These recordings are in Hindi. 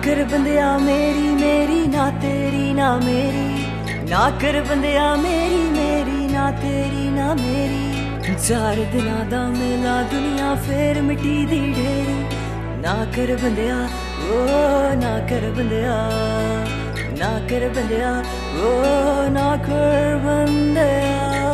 कर बंदिया मेरी मेरी ना तेरी ना मेरी, ना कर बंदिया मेरी मेरी ना तेरी ना मेरी। चार दिना दा मेला दुनिया फेर मिट्टी दी ढेरी। ना कर बंदिया ओ ना कर बंदिया, ना कर बंदिया ओ ना कर बंदिया।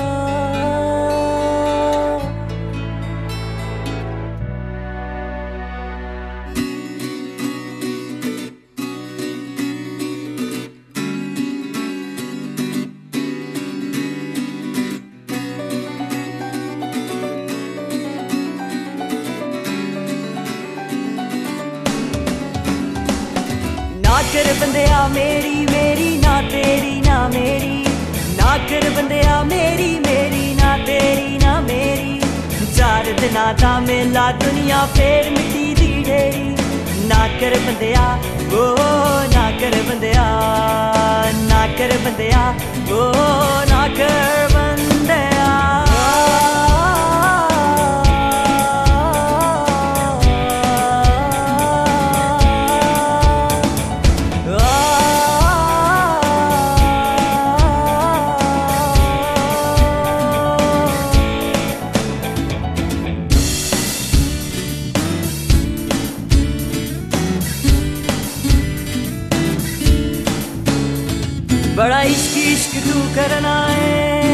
ना कर बंदिया मेरी मेरी ना तेरी ना मेरी, ना कर बंदिया मेरी मेरी ना तेरी ना मेरी। चार दिना दा मेला दुनिया फेर मिट्टी दी ढेरी। ना कर बंदिया ओ ना कर बंदिया, ना कर बंदिया ओ ना कर बंदिया। बड़ा इश्क इश्क तू करना है,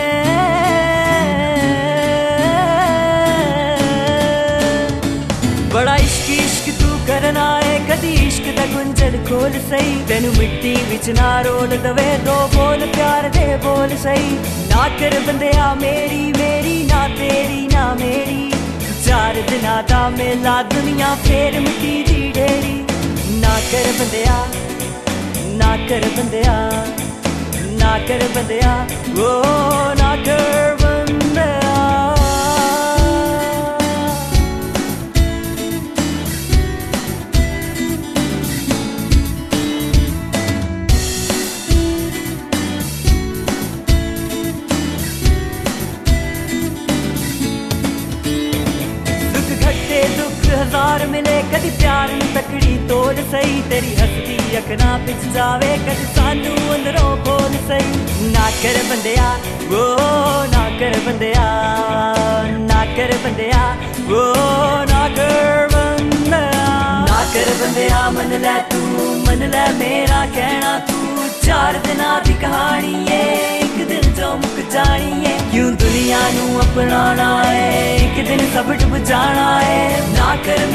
बड़ा इश्क इश्क तू करना है। कदी इश्क दा गुंजल खोल सही, तेनू मिट्टी विच ना रोल दवे दो बोल प्यार दे बोल सही। ना कर बंदिया मेरी मेरी ना तेरी ना मेरी। चार दिना दा मेला दुनिया फेर मिट्टी दी ढेरी। ना कर बंदिया ना कर बंदिया, ना कर बंदिया ओ ना कर बंदिया। सुख घटे दुख हजार मिले, कदी प्यार नूं तकड़ी तोड़ सही। तेरी हसदी अखना पिछ जावे, कदी सानू अंदरों खोल सही। ना कर बंदिया ओ ना कर बंदिया, ना कर बंदिया ओ ना कर बंदिया। ना कर बंदिया मन लै तू मन लै मेरा कहना तू। चार दिना दी कहानी है, एक दिन जो मुक जानी है। क्यों दुनिया नू अपनाना है, एक दिन सब डुब जाना है। ना कर